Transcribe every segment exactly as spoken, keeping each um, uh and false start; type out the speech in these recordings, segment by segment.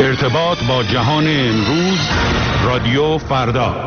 ارتباط با جهان امروز، رادیو فردا.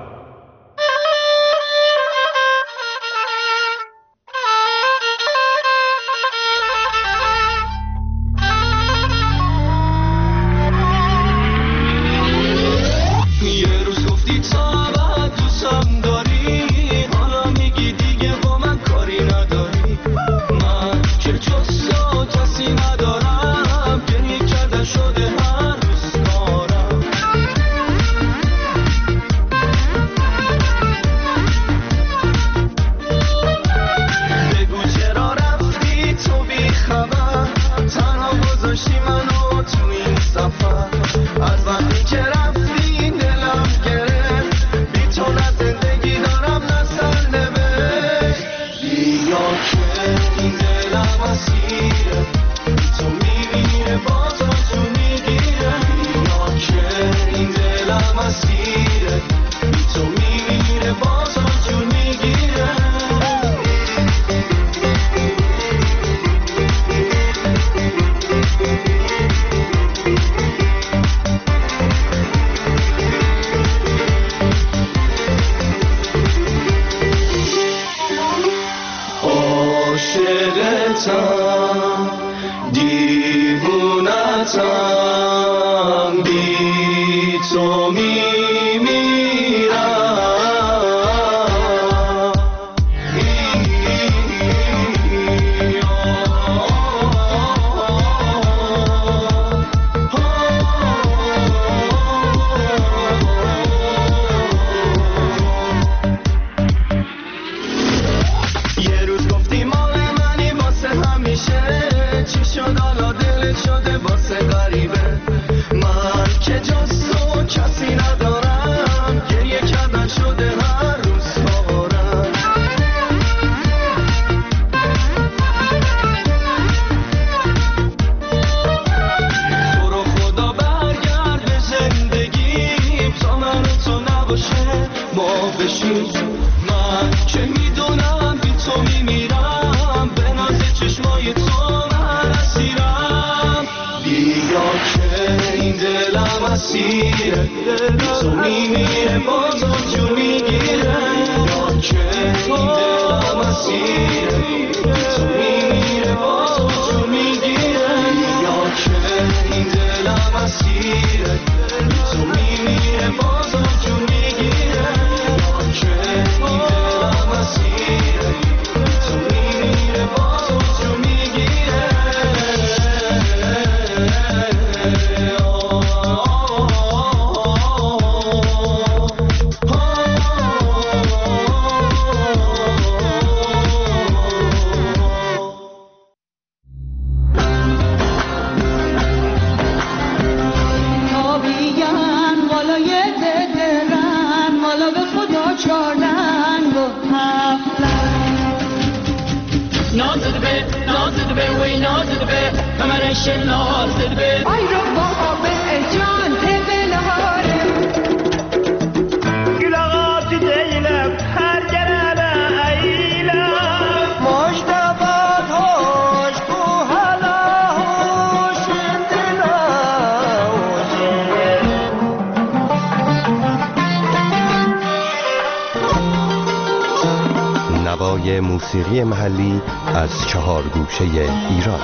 موسیقی محلی از چهار گوشه ایران.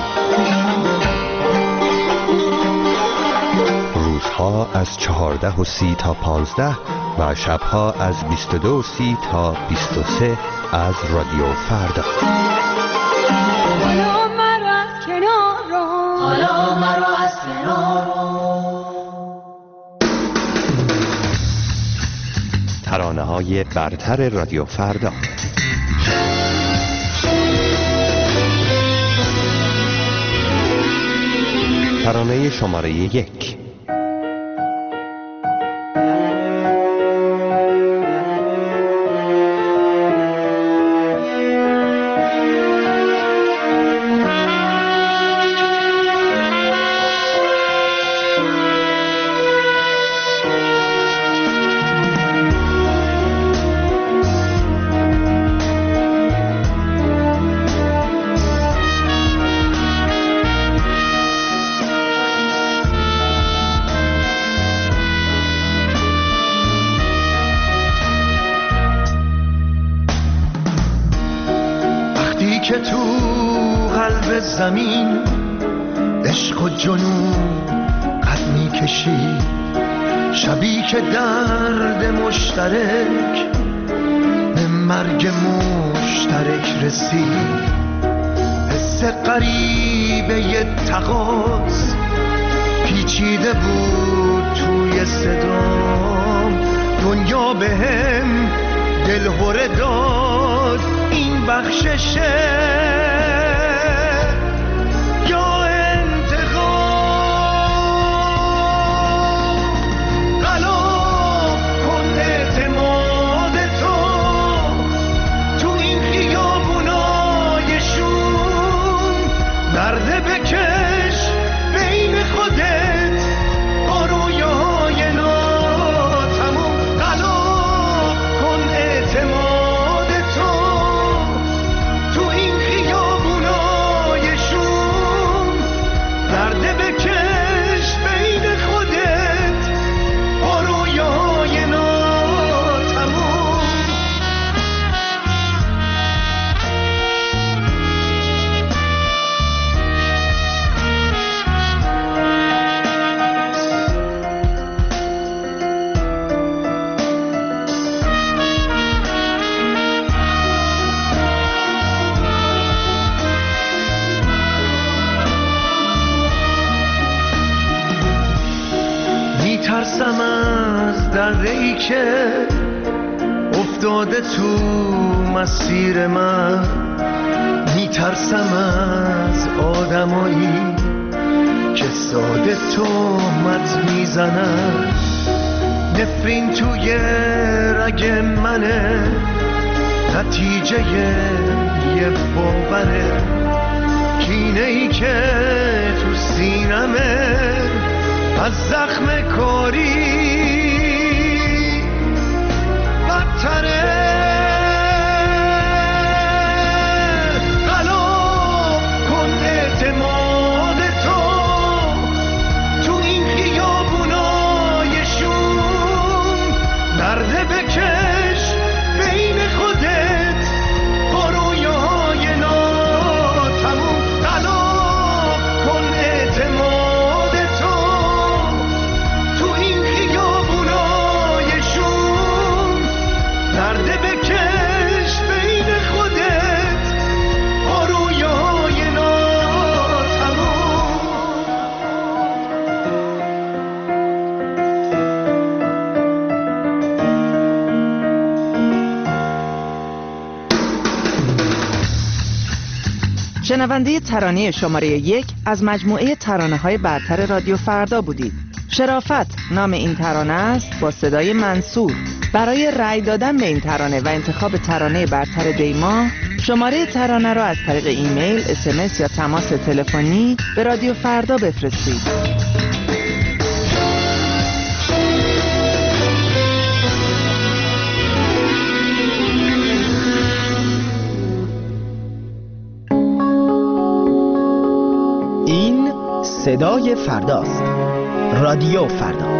روزها از چهارده و سی تا پانزده و شبها از بیست و دو و سی تا بیست و سه از رادیو فردا. حالا مرا از کنار رو، حالا مرا از کنار رو. ترانه های برتر رادیو فردا. ترانه شماره یک. سر زمین عشق و جنون قد می کشید، شبی که درد مشترک به مرگ مشترک رسید. حس غریبه ی تقاص پیچیده بود توی صدام، دنیا به هم دلهوره داد این بخششه یا انتقام. غلا کن اعتماد تو تو این خیابونای شوم، درد بکش بین خودت با رویاهای ناتموم. غلا کن اعتماد تو تو این خیابونای شوم، درد بکش بین خودت با رویاهای ناتموم. میترسم از دره‌ای که افتاده تو مسیر من، میترسم از آدمایی که ساده تهمت میزنن. نفرین توی رگ منه، نتیجه یه باوره، کینه ای که تو سینمه از زخم کاری بدتره. غلا کن اعتماد تو تو این خیابونای شوم، درد بکش بین خودت با رویاهای ناتموم. غلا کن اعتماد تو تو این خیابونای شوم، درد بکش بین خودت با رویاهای ناتموم. شنونده ترانه شماره یک از مجموعه ترانه‌های برتر رادیو فردا بودید. شرافت نام این ترانه است با صدای منصور. برای رأی دادن به این ترانه و انتخاب ترانه برتر دیما، شماره ترانه را از طریق ایمیل، اس ام اس یا تماس تلفنی به رادیو فردا بفرستید. این صدای فرداست. رادیو فردا.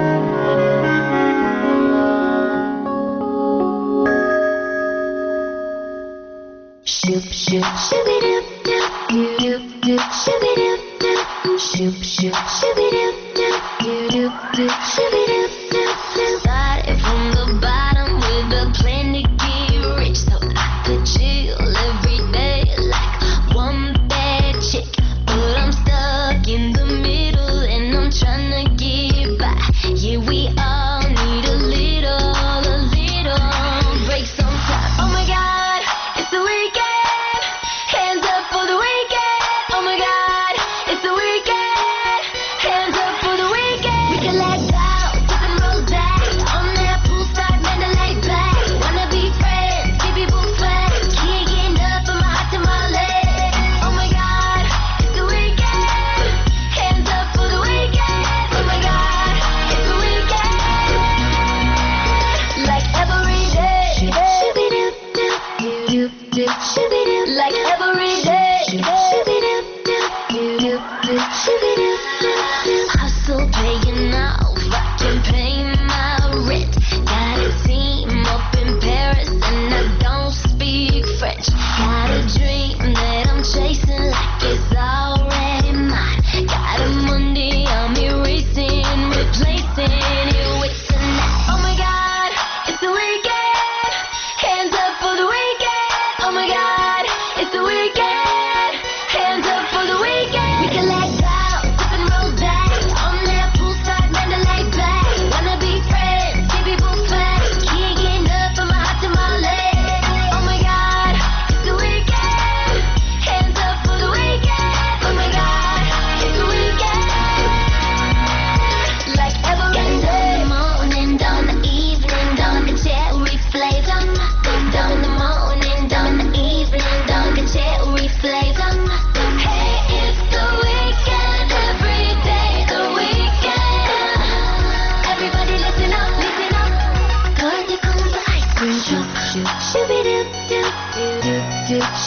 Shoop shoop shooby doop doop doop doop shooby doop doop shoop shoop shooby doop doop doop doop shooby doop doop doop. Started from the bottom with a plan to get rich, so I could chill every day like one bad chick. But I'm stuck in the middle and I'm trying to get by. Yeah, we all need a little, a little break sometimes. Oh my God, it's the weekend. Hands up for the weekend. Oh my God, it's the weekend. Hands up for the weekend. We can let down.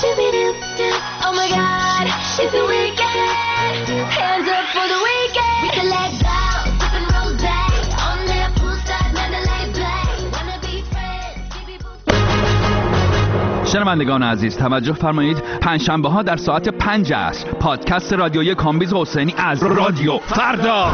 Oh my God, it's the weekend. Hands up for the weekend. We can let go, sipping rose on that poolside Mandalay Bay. Wanna be friends, keep people. شنوندگان عزیز توجه فرمایید، پنجشنبه ها در ساعت پنج عصر پادکست رادیویی کامبیز حسینی از رادیو فردا.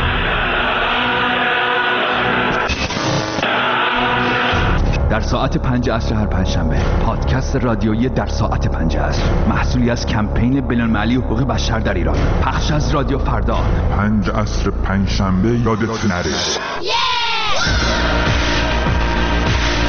در ساعت پنج عصر هر پنجشنبه پادکست رادیویی در ساعت پنج عصر، محصولی از کمپین بین‌المللی حقوق بشر در ایران، پخش از رادیو فردا. پنج عصر پنجشنبه یادت نره.